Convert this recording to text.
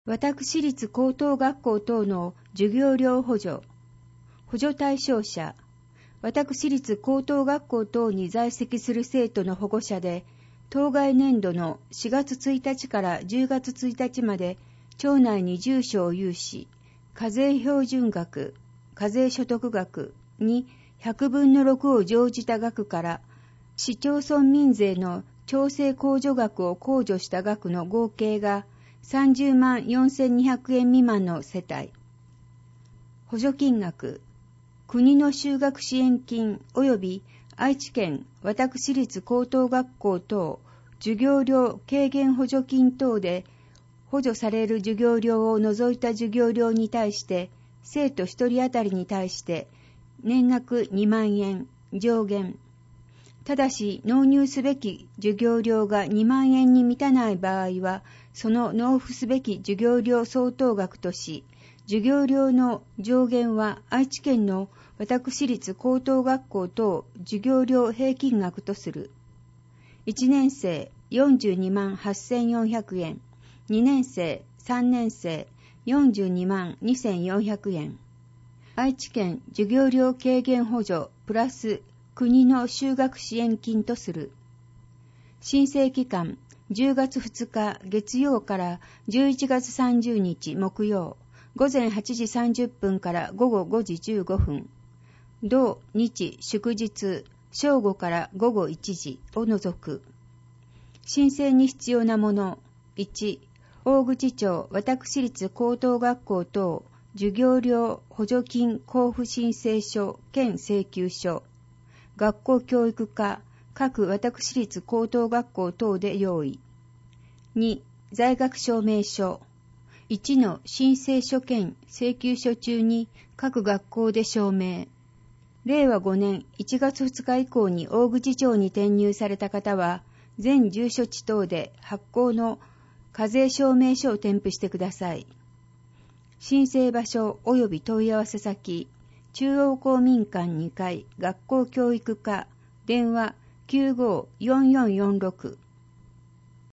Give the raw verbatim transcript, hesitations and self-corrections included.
私立高等学校等の授業料補助、補助対象者、私立高等学校等に在籍する生徒の保護者で、当該年度のしがつついたちからじゅうがつついたちまで、町内に住所を有し、課税標準額、課税所得額にひゃくぶんのろくを乗じた額から、市町村民税の調整控除額を控除した額の合計がさんじゅうまんよんせんにひゃくえん未満の世帯。補助金額、国の就学支援金及び愛知県私立高等学校等授業料軽減補助金等で補助される授業料を除いた授業料に対して、生徒一人当たりに対して年額にまんえん上限。ただし納入すべき授業料がにまんえんに満たない場合は、その納付すべき授業料相当額とし、授業料の上限は愛知県の私立高等学校等授業料平均額とする。いちねん生よんじゅうにまんはっせんよんひゃくえん、にねん生さんねん生よんじゅうにまんにせんよんひゃくえん。愛知県授業料軽減補助プラス国の就学支援金とする。申請期間じゅうがつふつか月曜からじゅういちがつさんじゅうにち木曜、午前はちじさんじゅっぷんから午後ごじじゅうごふん。同日祝日正午から午後いちじを除く。申請に必要なもの。いち、大口町私立高等学校等授業料補助金交付申請書兼請求書。学校教育課各私立高等学校等で用意。に、在学証明書。いちの申請書兼請求書中に各学校で証明。れいわごねんいちがつふつか以降に大口町に転入された方は、全住所地等で発行の課税証明書を添付してください。申請場所及び問い合わせ先、中央公民館にかい学校教育課、電話きゅうごーよんよんよんろく